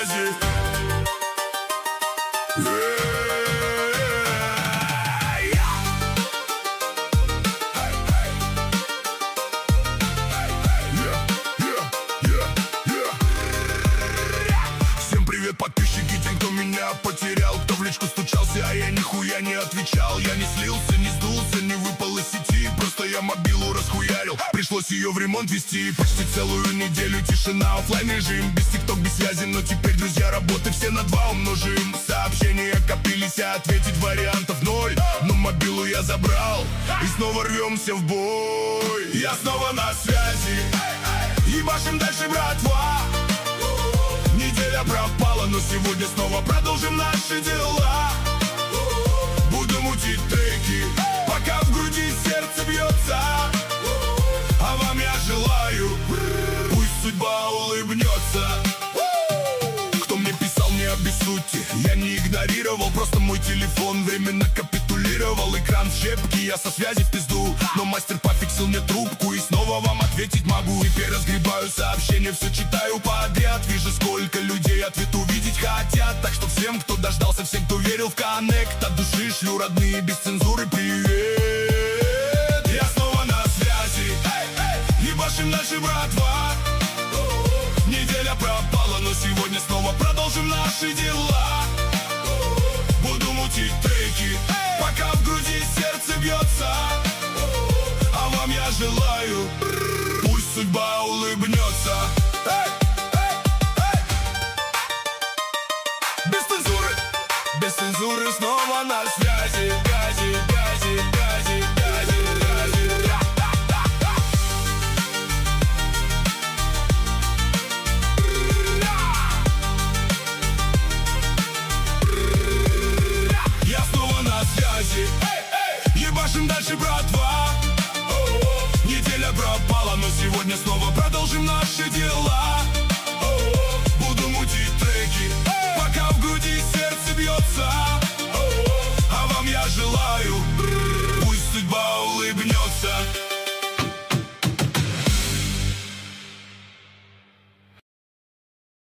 связи. Всем привет, подписчики, тем, кто меня потерял, кто в личку стучался, а я нихуя не отвечал. Я не слился, не сдулся, не выпал из сети, просто я мобилу расхуярил. Пришлось ее в ремонт вести, почти целую неделю тишина, оффлайн режим, без тикток, без связи. Но теперь, друзья, работы все на 2 умножим. Сообщения копились, а ответить вариантов 0. Но мобилу я забрал, и снова рвемся в бой. Я снова на связи, ебашим дальше, братва. Неделя пропала, но сегодня снова продолжим наши дела. Буду мутить треки, пока в груди сердце бьется. А вам я желаю, пусть судьба улыбнется. Кто мне писал, не обессудьте, я не игнорировал, просто мой телефон временно капитулировал. Экран в щепки, я со связи в пизду, но мастер пофиксил мне трубку, и снова вам ответить могу. Теперь разгребаю сообщения, все читаю подряд. Вижу, сколько людей ответ увидеть хотят. Так что всем, кто дождался, всем, кто верил в коннект, от души шлю, родные, без цензуры, привет. Я снова на связи, ебашим дальше, братва. Неделя пропала, но сегодня снова продолжим наши дела. Буду мутить треки, пока в груди сердце бьется. А вам я желаю, пусть судьба улыбнется. Без цензуры, без цензуры, снова на связи. Гази, гази, гази, гази, гази. Я снова на связи, ебашим дальше, братва. Неделя пропала, но сегодня снова продолжим наши дела. Буду мутить треки, пока в груди сердце бьется. А вам я желаю, пусть судьба улыбнется.